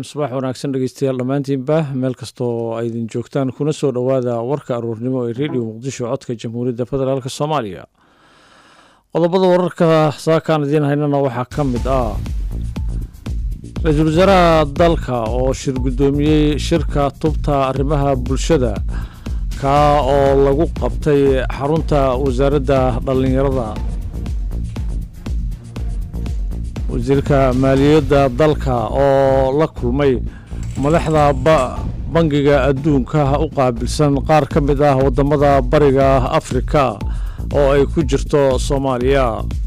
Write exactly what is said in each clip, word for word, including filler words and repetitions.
subax wanaagsan dhegeystayaal dhammaantiinba meel kastoo ay idin joogtaan kuna soo dhowaada warka aroornimo ee radio muqdisho codka jamhuuriyadda federaalk soomaaliya. qodobada wararka saakaan idiin haynana waxaa ka mid ah ra-iisul wasaaraha dalka oo shir guddoomiyey shirka tubta arrimaha bulshada kaa oo lagu qabtay xarunta wasaaradda dhallinyarada. wasiirka maaliyadda dalka oo la kulmay madaxda bangiga adduunka u qaabilsan qaar ka mid ah waddamada bariga afrika oo ay ku jirto soomaaliya.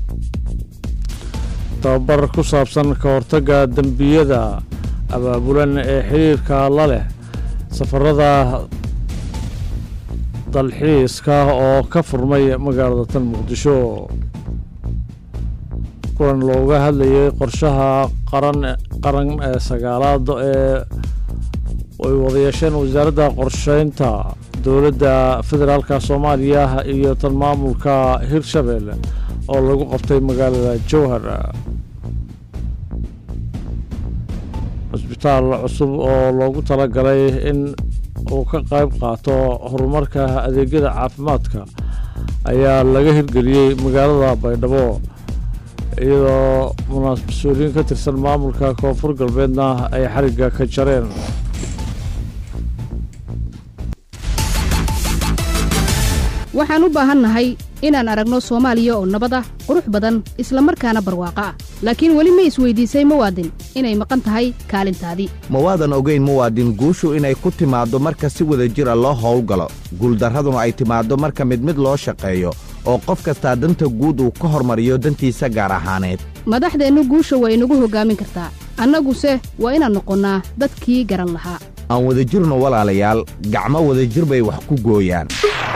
tababar ku saabsan ka hortagga dembiyada abaabulan ee xiriirka la leh safarada dalxiiska oo ka furmay magaalada tan muqdisho. kulan looga hadlayay qorshaha qaran qaran ee sagaalaad ee ay wada yeesheen wasaaradda qorsheynta dowladda federaalka soomaaliya iyo tan maamulka hirshabelle oo lagu qabtay magaalada jowhar. cusbitaal cusub oo loogu talagalay in uu ka qayb qaato horumarka adeegyada caafimaadka ayaa laga hirgeliyey magaalada baydhabo, iyadoo mas-uuliyiin ka tirsan maamulka koonfur galbeedna ay xarigga ka jareen. waxaan u baahannahay inaan aragno soomaaliya oo nabad ah, qurux badan, isla markaana barwaaqo ah. laakiin weli ma isweydiisay muwaadin inay maqan tahay kaalintaadii? ma waadan ogayn muwaadin guushu inay ku timaaddo marka si wada jir a loo howlgalo, guuldarraduna ay timaaddo marka mid mid loo shaqeeyo oo qof kastaa danta guud uu ka hormariyo dantiisa gaar ahaaneed. madaxdeennu guusha way inagu hoggaamin kartaa, annaguse waa inaan noqonnaa dadkii garan lahaa. aan wada jirno walaalayaal, gacmo wadajir bay wax ku gooyaan.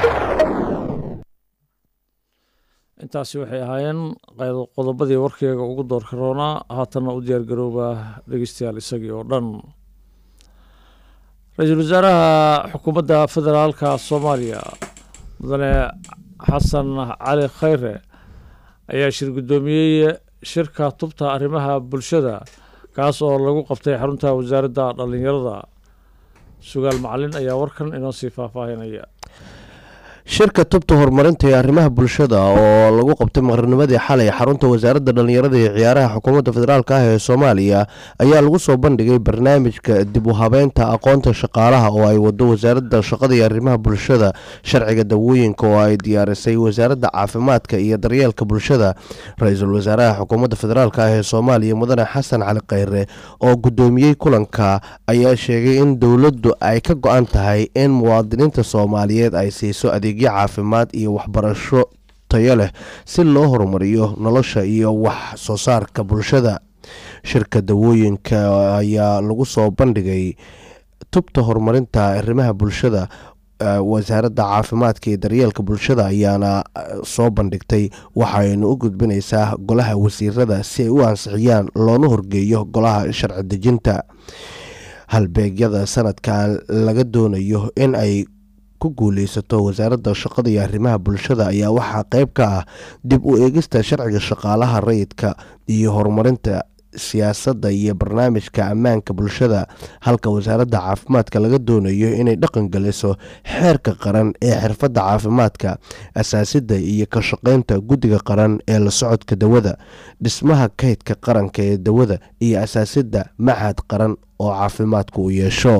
intaasi waxay ahaayeen qodobadii warkeyga ugu doorka roonaa. haatanna u diyaargarooba dhegeystayaal isagii oo dhan. ra-iisul wasaaraha xukuumadda federaalka soomaaliya mudane xasan cali khayre ayaa shir guddoomiyey shirka tubta arrimaha bulshada kaas oo lagu qabtay xarunta wasaaradda dhallinyarada. sugaal macalin ayaa warkan inoo sii faahfaahinaya. shirka tubta horumarinta ee arrimaha bulshada oo lagu qabtay maqribnimadii xalay xarunta wasaaradda dhallinyarada iyo ciyaaraha xukuumadda federaalk ah ee soomaaliya ayaa lagu soo bandhigay barnaamijka dib u habeynta aqoonta shaqaalaha oo ay wado wasaaradda shaqada iyo arrimaha bulshada, sharciga dawooyinka oo ay diyaarisay wasaaradda caafimaadka iyo daryeelka bulshada. ra-iisul wasaaraha xukuumadda federaalk ah ee soomaaliya mudane xasan cali khayre oo guddoomiyey kulanka ayaa sheegay in dowladdu ay ka go-an tahay in muwaadiniinta soomaaliyeed ay siiso adeeg caafimaad iyo waxbarasho tayo leh si loo horumariyo nolosha iyo wax soo saarka bulshada. shirka dawooyinka ayaa lagu soo bandhigay tubta horumarinta arrimaha bulshada. wasaaradda caafimaadka iyo daryeelka bulshada ayaana soo bandhigtay, waxayna u gudbinaysaa golaha wasiirada si ay u ansixiyaan loona horgeeyo golaha sharci dejinta. halbeegyada sanadkan laga doonayo in ay ku guuleysato wasaaradda shaqada iyo arrimaha bulshada ayaa waxaa qayb ka ah dib u eegista sharciga shaqaalaha rayidka iyo horumarinta siyaasadda iyo barnaamijka ammaanka bulshada, halka wasaaradda caafimaadka laga doonayo inay dhaqan geliso xeerka qaran ee xirfadda caafimaadka, asaasidda iyo ka shaqeynta guddiga qaran ee la socodka dawada, dhismaha kaydka qaranka ee dawada iyo asaasidda machad qaran oo caafimaadku u yeesho.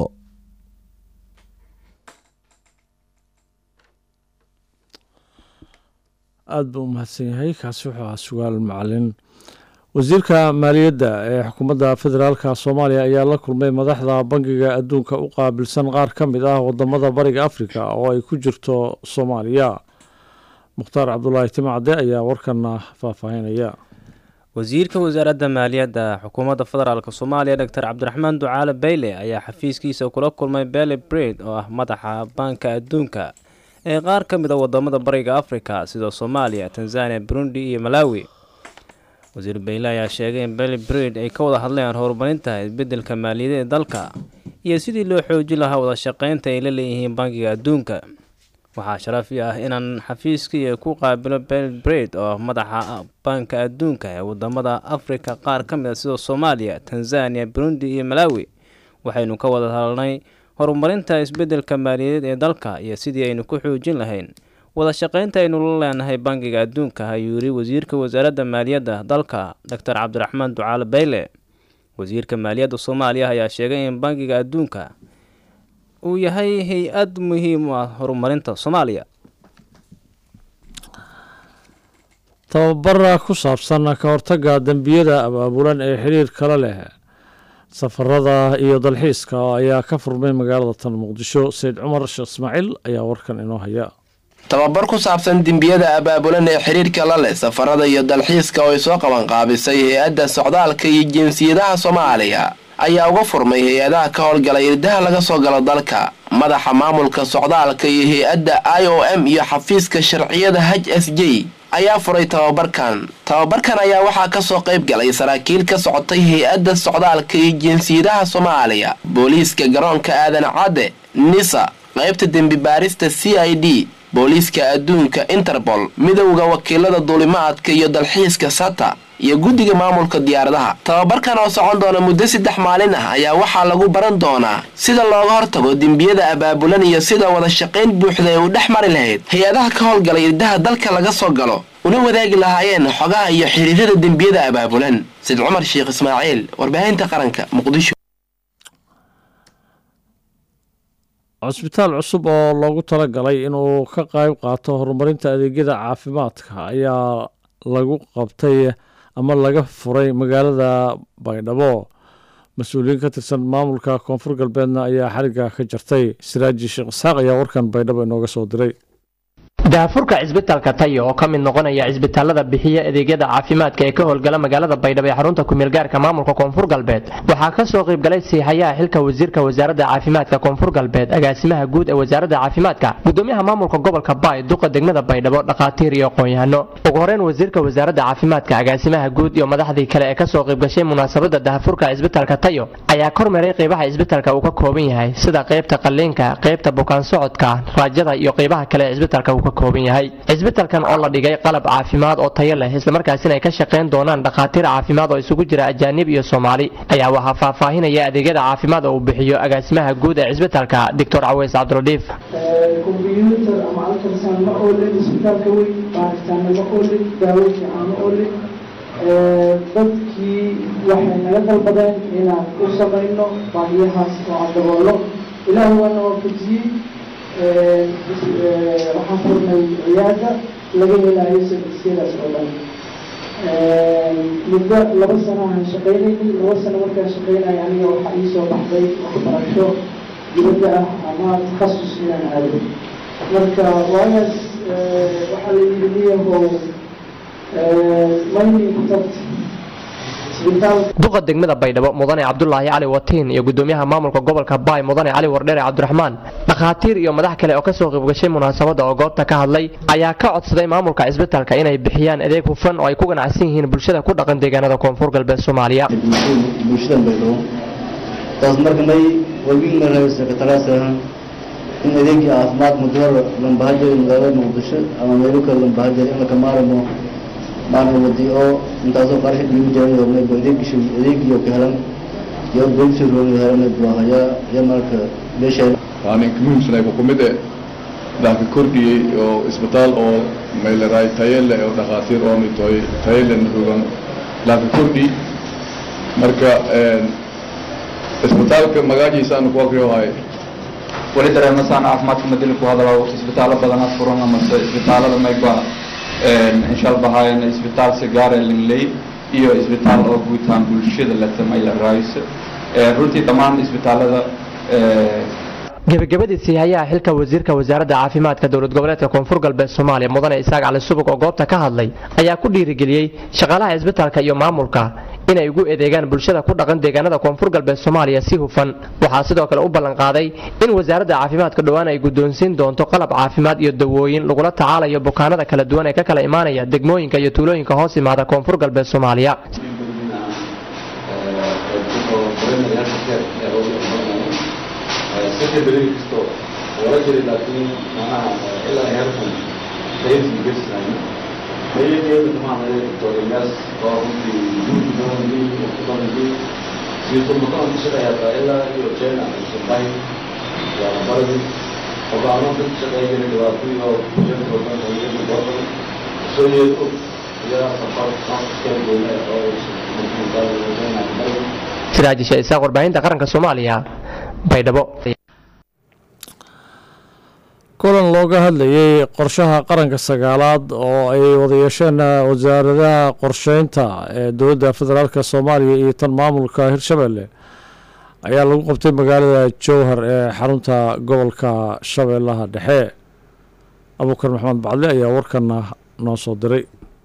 aad buu u mahadsan yahay. kaasi wuxuu ahaa sugaal macalin. wasiirka maaliyadda ee xukuumadda federaalka soomaaliya ayaa la kulmay madaxda bangiga adduunka u qaabilsan qaar ka mid ah waddamada bariga afrika oo ay ku jirto soomaaliya. mukhtaar cabdulaahi timacde ayaa warkana faahfaahinaya. wasiirka wasaaradda maaliyadda xukuumadda federaalk soomaaliya doctor cabdiraxmaan ducaale bayle ayaa xafiiskiisa kula kulmay bele bred oo ah madaxa banka adduunka ee qaar ka mid a wadamada bariga afrika sida soomaaliya, tanzania, burundi iyo malawi. wasiir bayle ayaa sheegay in bele bred ay ka wada hadleen horumarinta isbedelka maaliyadeed ee dalka iyo sidii loo xoojin lahaa wada shaqeynta ay la leeyihiin bangiga adduunka. waxaa sharafi ah inaan xafiiskii ku qaabilo bele bred oo madaxa banka adduunka ee wadamada afrika qaar ka mid a sida soomaaliya, tanzania, burundi iyo malawi waxaynu ka wada hadalnay horumarinta isbeddelka maaliyadeed ee dalka iyo sidii aynu ku xoojin lahayn wada shaqaynta aynu la leenahay bangiga adduunka ayuu yiri wasiirka wasaaradda maaliyadda dalka doctor cabdiraxmaan ducaale bayle. wasiirka maaliyadda Soomaaliya ayaa sheegay in bangiga adduunka uu yahay hay-ad muhiim u ah horumarinta Soomaaliya. tababar ku saabsan ka hortagga dambiyada abaabulan ee xiriirka la leh safarada iyo dalxiiska ayaa ka furmay magaalada tan Muqdisho. Said Cumar Sheekh Ismaaciil ayaa warkan inoo haya. tababar ku saabsan dambiyada abaabulan ee xiriirka la leh safarada iyo dalxiiska oo ay soo qaban qaabisay hay-adda socdaalka iyo jinsiyadaha Soomaaliya ayaa uga furmay hay-adaha ka howlgalay irdaha laga soo galo dalka. madaxa maamulka socdaalka iyo hay-adda I O M iyo xafiiska sharciyada H S J ayaa furay tababarkan. tababarkan ayaa waxaa ka soo qayb galay saraakiil ka socotay hay-adda socdaalka iyo jinsiyadaha Soomaaliya, booliiska garoonka aadan cadde, nisa, qaybta dembi baarista C I D, booliiska adduunka Interpol, midowga wakiilada duulimaadka iyo dalxiiska Sata iyo guddiga maamulka diyaaradaha. tababarkan oo socon doona muddo saddex maalin ah ayaa waxaa lagu baran doonaa sida looga hortago dembiyada abaabulan iyo sida wada shaqayn buuxda ee u dhex mari lahayd hay-adaha ka howlgalay irdaha dalka laga soo galo una wadaagi lahaayeen xogaha iyo xiriirada dembiyada abaabulan. Said Cumar Sheekh Ismaaciil, warbaahinta qaranka, Muqdisho. cusbitaal cusub oo loogu talagalay inuu ka qayb qaato horumarinta adeegyada caafimaadka ayaa lagu qabtay ama laga furay magaalada Baydhabo. mas-uuliyiin ka tirsan maamulka Koonfur Galbeedna ayaa xariga ka jartay. Siraaji Sheekh Isxaaq ayaa warkan Baydhabo inooga soo diray. daafurka cisbitaalka Tayo oo ka mid noqonaya cisbitaalada bixiya adeegyada caafimaadka ee ka howlgala magaalada Baydhabo ee xarunta ku meel gaarka maamulka Koonfur Galbeed waxaa ka soo qayb galay siihayaha xilka wasiirka wasaaradda caafimaadka Koonfur Galbeed, agaasimaha guud ee wasaaradda caafimaadka, gudoomiyaha maamulka gobolka Baay, duqa degmada Baydhabo, dhaqaatiir iyo aqoon-yahano. ugu horeyn wasiirka wasaaradda caafimaadka, agaasimaha guud iyo madaxdii kale ee ka soo qayb gashay munaasabada daafurka cisbitaalka Tayo ayaa kormeeray qaybaha cisbitaalka uu ka kooban yahay sida qaybta qalliinka, qaybta bukaan socodka, raajada iyo qaybaha kale ee cisbitaalka uu ka kooban yahay. cisbitaalkan oo la dhigay qalab caafimaad oo tayo leh isla markaasina ay ka shaqeyn doonaan dhaqaatiir caafimaad oo isugu jira ajaanib iyo Soomaali ayaa waxa faahfaahinaya adeegyada caafimaad oo uu bixiyo agaasimaha guud ee cisbitaalka Doctor Aweys Cabduladiif. computer ama ultrasound ma oo leh cisbitaalka weyn, baaritaan ma oo leh, daaweyn ma oo leh. dadkii waxay naga dalbadeen inaan u samayno baahiyahaas oo aan daboolo. ilaahu waa noo fujiyey. waxaan furnay ciyaada laga helayo servisyadaas oo dhan. muddo laba sano aan shaqaynaynay. laba sano markaan shaqaynaya aniga waxaa ii soo baxday waxbarasho dibadda ah ama takhasus inaan aado. marka waagaas waxaa la yidhi niyahow mayni ku tagta duqa degmada Baydhabo mudane Cabdullaahi Cali Watiin iyo gudoomiyaha maamulka gobolka Baay mudane Cali Wardheere Cabdiraxmaan, dhaqaatiir iyo madax kale oo ka soo qayb gashay munaasabada oo goobta ka hadlay ayaa ka codsaday maamulka cisbitaalka inay bixiyaan adeeg hufan oo ay ku ganacsan yihiin bulshada ku dhaqan deegaanada Koonfur Galbeed Soomaaliya. bulshada Baydhabo taas marka may walbiin maray secretariat in adeeg caafimaad muddo lambaajay magaalada Muqdisho ama meel kale lambaajay in la kamaarmo maana wadiyo intaasoo qarxi dhigu jiray oo may adeegisho adeegiyo ka helan iyo bulsho roon helan buahaya iyo marka leeshay aan inclusion ku kumid ah dadka kordhiyay oo isbitaal oo meel raay tayele oo dhaqaatiir oo mitoy tayele nugan dadka kordhi marka een isbitaalka magaciisa aan ku aqriyo hay wali dareemasaan caafimaadka madina ku hadalaa isbitaalo badan furan ama isbitaalada may baa إن شاء الله هاي إسبيتال سجارة لللي إيو إسبيتال أو بوتان بالشدة لتميل الرئيس رولتي طبعا إسبيتال هذا gabagabadii siihayaha xilka wasiirka wasaaradda caafimaadka dowlad goboleedka Koonfur Galbeed Soomaaliya mudane Isaaq Cali Subag oo goobta ka hadlay ayaa ku dhiirigeliyay shaqaalaha isbitaalka iyo maamulka inay ugu adeegaan bulshada ku dhaqan deegaanada Koonfur Galbeed Soomaaliya si hufan. waxaa sidoo kale u ballan qaaday in wasaaradda caafimaadka dhawaan ay guddoonsiin doonto qalab caafimaad iyo dawooyin lagula tacaalayo bukaanada kala duwan ee ka kala imaanaya degmooyinka iyo tuulooyinka hoos yimaada Koonfur Galbeed Soomaaliya. secondary store ورجل لكن معها إلا يهربون ليس بجسنا هي كيف تمام هذه الدكتور الناس قاموا في جود دون دي وقدام دي يكون مكان تشتغل هذا إلا يوجينا الصباح ولا برد وبعضهم تشتغل يجي الوقتي أو يجي الوقتي أو يجي الوقتي سوي يا سفر خاص كان ولا أو ممكن قال يوجينا البرد siraaji sheesaaq warbaahinta qaranka Soomaaliya baydhabo kulan looga hadlayay qorshaha qaranka sagaalaad oo ay wada yeesheen wasaaradaha qorsheynta ee dowladda federaalka Soomaaliya iyo tan maamulka Hirshabelle ayaa lagu qabtay magaalada Jowhar ee xarunta gobolka Shabeellaha Dhexe. Abuukar Maxamed Bacli ayaa warkan noo soo diray.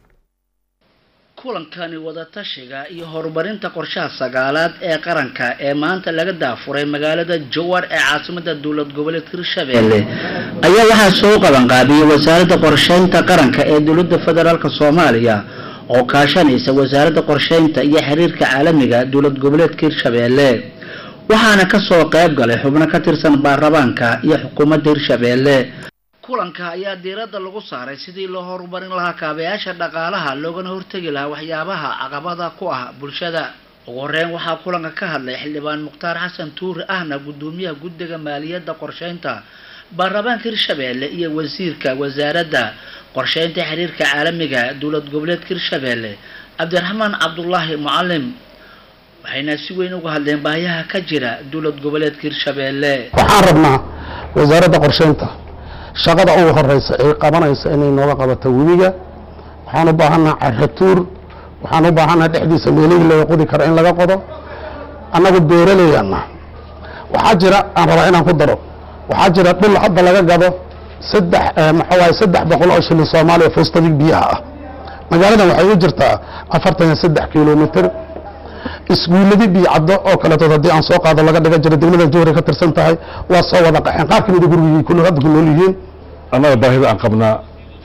kulankani wada tashiga iyo horumarinta qorshaha sagaalaad ee qaranka ee maanta laga daafuray magaalada Jowhar ee caasimadda dowlad goboleedka Hirshabelle ayaa waxa soo qaban qaabiyay wasaaradda qorsheynta qaranka ee dowladda federaalka Soomaaliya oo kaashanaysa wasaaradda qorsheynta iyo xiriirka caalamiga dowlad goboleedka Hirshabelle waxaana ka soo qayb galay xubno ka tirsan baarlamaanka iyo xukuumadda Hirshabelle kulanka ayaa diiradda lagu saaray sidii loo horumarin lahaa kaabayaasha dhaqaalaha loogana hortagi lahaa waxyaabaha caqabada ku ah bulshada. ugu horeyn waxaa kulanka ka hadlay xildhibaan Mukhtaar Xasan Tuur ahna gudoomiyaha guddiga maaliyadda qorsheynta baarlamaanka Hirshabelle iyo wasiirka wasaaradda qorsheynta xiriirka caalamiga dowlad goboleedka Hirshabelle Cabdiraxmaan Cabdullaahi Mucallim waxayna si weyn uga hadleen baahiyaha ka jira dowlad goboleedka Hirshabelle. waxaan rabnaa wasaaradda qorsheynta shaqada ugu horeysa ay qabanaysa inay nooga qabato webiga waxaan u baahanahay carratuur waxaan u baahanahay dhexdiisa meelihii laga qodi karo in laga qodo annagu beeraleeyana waxaa jira aan rabaa inaan ku daro waxaa jira dhul hadda laga gado saddex maxaa waaye saddex boqol oo shilin Soomaaliya foostadii biyaha ah magaaladan waxay u jirtaa afartan iyo saddex kiiloomitir iskuuladii biyacado oo kale haddii aan soo qaado laga dhiga jiray degmada Jowhar ka tirsan tahay waa soo wada qaxeen qaar kamid gurigii kullu hadda ku nool yihiin annaga baahida aan qabnaa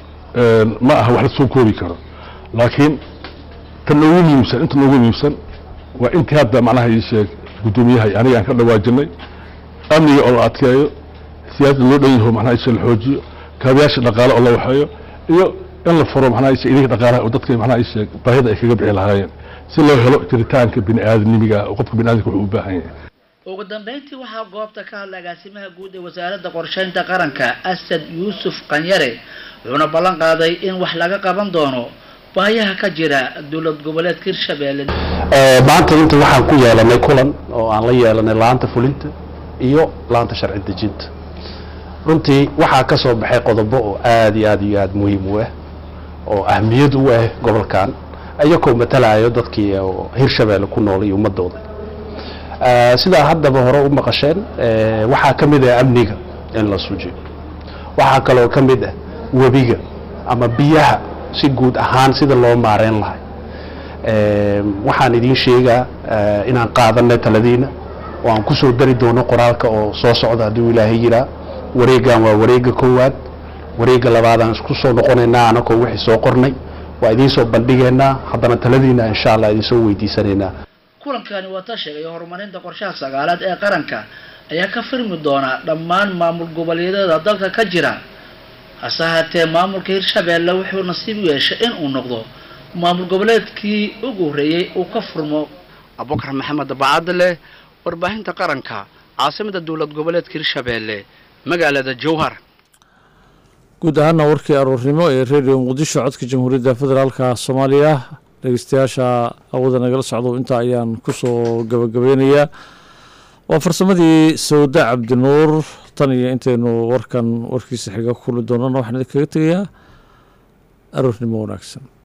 ma aha wax la soo koobi karo laakiin tan ugu muhiimsan inta ugu muhiimsan waa intii hadda macnaha ii sheeg gudoomiyaha aniga aan ka dhawaajinay amniga oo la adkeeyo siyaasadda loo dhan yahay macnaha isla xoojiyo kaabayaasha dhaqaale oo la waxeeyo iyo in la furo macnaha isla idinka dhaqaalaha oo dadka macnaha isla baahida ay kaga bixi lahaayeen si loo helo jiritaanka bini'aadamnimiga oo qofka bini'aadamka wuxuu u baahan yahay. ugu dambeyntii waxaa goobta ka hadlay agaasimaha guud ee wasaaradda qorsheynta qaranka Asad Yuusuf Qanyare wuxuuna ballan qaaday in wax laga qaban doono baahiyaha ka jira dowlad goboleedka Hirshabelle. ee maanta inta waxaan ku yeelanay kulan oo aan la yeelanay laanta fulinta iyo laanta sharci dejinta runtii waxaa ka soo baxay qodobo oo aad iyo aad iyo aad muhiim u ah oo ahmiyad u ah gobolkan ayagoo matalayo dadkii Hirshabelle ku nool iyo ummadooda ee sida haddaba hore u maqasheen ee waxa kamid ah amniga in la suujiyo waxa kale oo kamid ah webiga ama biyaha si guud ahaan sida loo maareyn lahaa ee waxaan idin sheegaa inaan qaadanay taladiina oo aan ku soo dari doono qoraalka oo soo socda hadii Ilaahay yira wareegan waa wareega koowaad wareega labaad aan isku soo noqonaynaa anagoo wixii soo qornay waa idin soo bandhigeynaa haddana taladiina insha Allah idin soo weydiisanaynaa. kulankani waa tashiga iyo horumarinta qorshaha sagaalaad ee qaranka ayaa ka firmi doona dhammaan maamul goboleedyada dalka ka jira hase haatee maamulka Hirshabelle wuxuu nasiib u yeeshay in uu noqdo maamul goboleedkii ugu horeeyay uu ka furmo. Abuukar Maxamed Bacadle warbaahinta qaranka caasimadda dowlad goboleedka Hirshabelle magaalada Jowhar. guud ahaan warkii aroornimo ee radio Muqdisho codka Jamhuuriyadda Federaalka Soomaaliya dhageystayaasha awooda nagala socdo inta ayaan ku soo gabagabeynayaa waa farsamadii Sawda Cabdinuur tan iyo intaynu warkan warkiisa xiga ku kulmi doonana waxaan idinkaga tegayaa aroornimo wanaagsan.